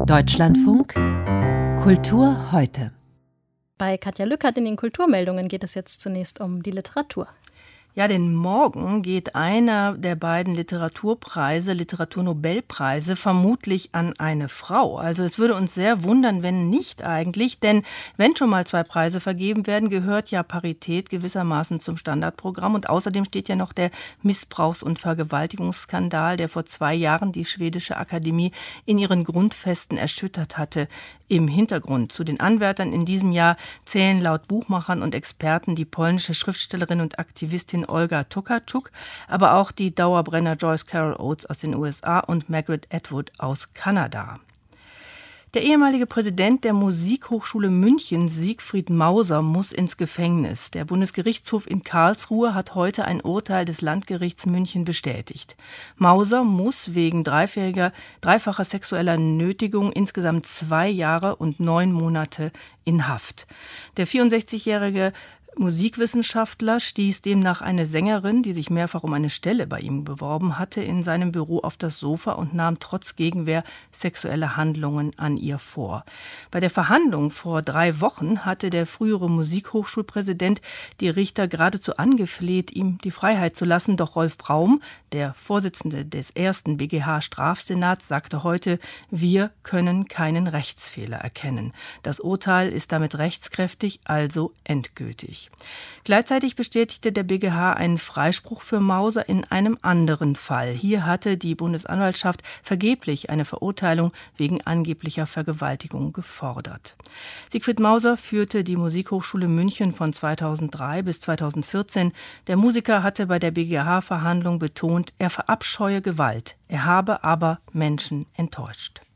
Deutschlandfunk Kultur heute. Bei Katja Lückert in den Kulturmeldungen geht es jetzt zunächst um die Literatur. Ja, denn morgen geht einer der beiden Literaturpreise, Literaturnobelpreise, vermutlich an eine Frau. Also es würde uns sehr wundern, wenn nicht eigentlich, denn wenn schon mal 2 Preise vergeben werden, gehört ja Parität gewissermaßen zum Standardprogramm. Und außerdem steht ja noch der Missbrauchs- und Vergewaltigungsskandal, der vor 2 Jahren die Schwedische Akademie in ihren Grundfesten erschüttert hatte, im Hintergrund. Zu den Anwärtern in diesem Jahr zählen laut Buchmachern und Experten die polnische Schriftstellerin und Aktivistin Olga Tokarczuk, aber auch die Dauerbrenner Joyce Carol Oates aus den USA und Margaret Atwood aus Kanada. Der ehemalige Präsident der Musikhochschule München, Siegfried Mauser, muss ins Gefängnis. Der Bundesgerichtshof in Karlsruhe hat heute ein Urteil des Landgerichts München bestätigt. Mauser muss wegen dreifacher sexueller Nötigung insgesamt 2 Jahre und 9 Monate in Haft. Der 64-jährige Musikwissenschaftler stieß demnach eine Sängerin, die sich mehrfach um eine Stelle bei ihm beworben hatte, in seinem Büro auf das Sofa und nahm trotz Gegenwehr sexuelle Handlungen an ihr vor. Bei der Verhandlung vor 3 Wochen hatte der frühere Musikhochschulpräsident die Richter geradezu angefleht, ihm die Freiheit zu lassen. Doch Rolf Braum, der Vorsitzende des ersten BGH-Strafsenats, sagte heute, wir können keinen Rechtsfehler erkennen. Das Urteil ist damit rechtskräftig, also endgültig. Gleichzeitig bestätigte der BGH einen Freispruch für Mauser in einem anderen Fall. Hier hatte die Bundesanwaltschaft vergeblich eine Verurteilung wegen angeblicher Vergewaltigung gefordert. Siegfried Mauser führte die Musikhochschule München von 2003 bis 2014. Der Musiker hatte bei der BGH-Verhandlung betont, er verabscheue Gewalt, er habe aber Menschen enttäuscht.